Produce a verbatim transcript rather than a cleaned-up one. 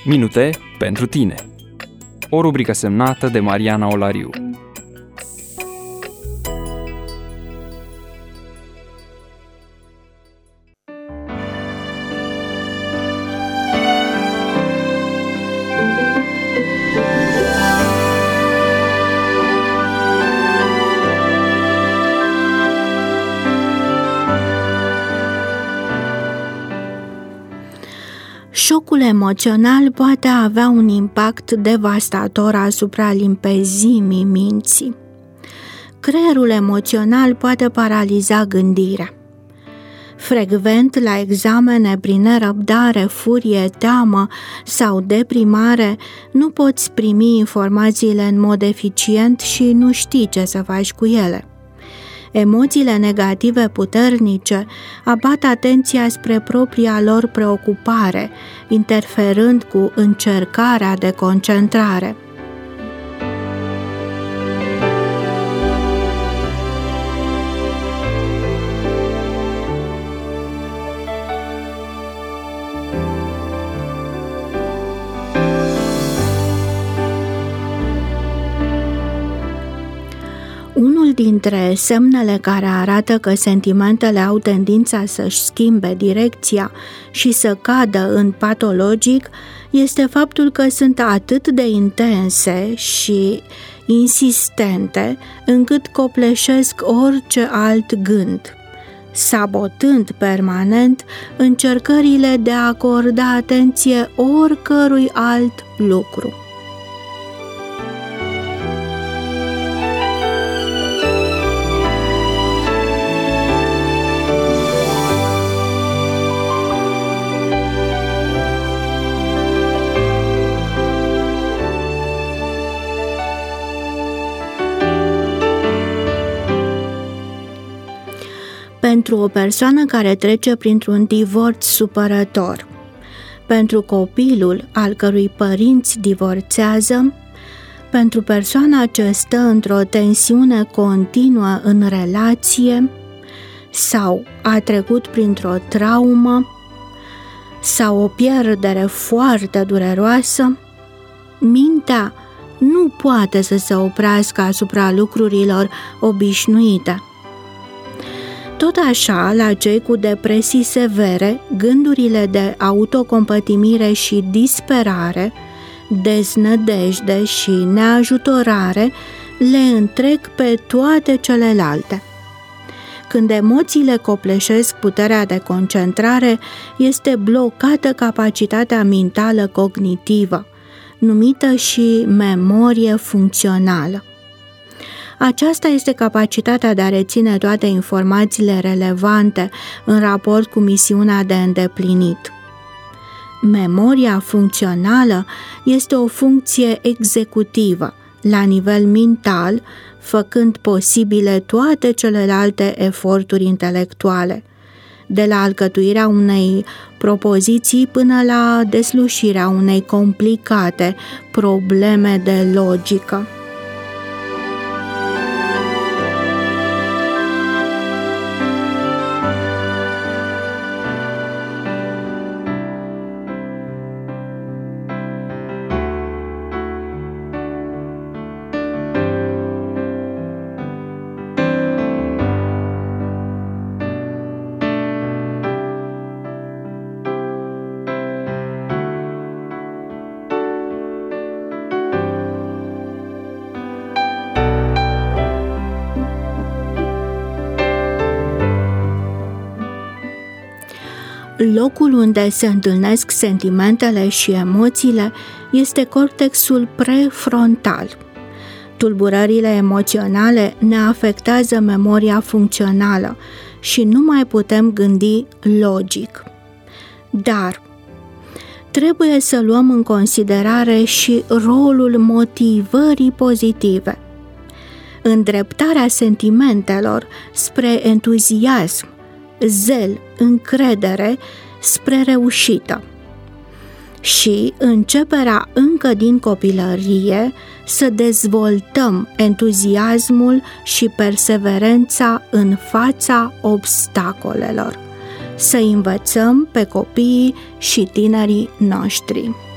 Minute pentru tine. O rubrică semnată de Mariana Olariu. Șocul emoțional poate avea un impact devastator asupra limpezimii minții. Creierul emoțional poate paraliza gândirea. Frecvent, la examene, prin nerăbdare, furie, teamă sau deprimare, nu poți primi informațiile în mod eficient și nu știi ce să faci cu ele. Emoțiile negative puternice abat atenția spre propria lor preocupare, interferând cu încercarea de concentrare. Unul dintre semnele care arată că sentimentele au tendința să-și schimbe direcția și să cadă în patologic este faptul că sunt atât de intense și insistente încât copleșesc orice alt gând, sabotând permanent încercările de a acorda atenție oricărui alt lucru. Pentru o persoană care trece printr-un divorț supărător, pentru copilul al cărui părinți divorțează, pentru persoana ce stă într-o tensiune continuă în relație sau a trecut printr-o traumă sau o pierdere foarte dureroasă, mintea nu poate să se oprească asupra lucrurilor obișnuite. Tot așa, la cei cu depresii severe, gândurile de autocompătimire și disperare, deznădejde și neajutorare le întrec pe toate celelalte. Când emoțiile copleșesc puterea de concentrare, este blocată capacitatea mentală cognitivă, numită și memorie funcțională. Aceasta este capacitatea de a reține toate informațiile relevante în raport cu misiunea de îndeplinit. Memoria funcțională este o funcție executivă, la nivel mental, făcând posibile toate celelalte eforturi intelectuale, de la alcătuirea unei propoziții până la deslușirea unei complicate probleme de logică. Locul unde se întâlnesc sentimentele și emoțiile este cortexul prefrontal. Tulburările emoționale ne afectează memoria funcțională și nu mai putem gândi logic. Dar trebuie să luăm în considerare și rolul motivării pozitive. Îndreptarea sentimentelor spre entuziasm, zel, încredere spre reușită și începerea încă din copilărie să dezvoltăm entuziasmul și perseverența în fața obstacolelor, să învățăm pe copiii și tinerii noștri.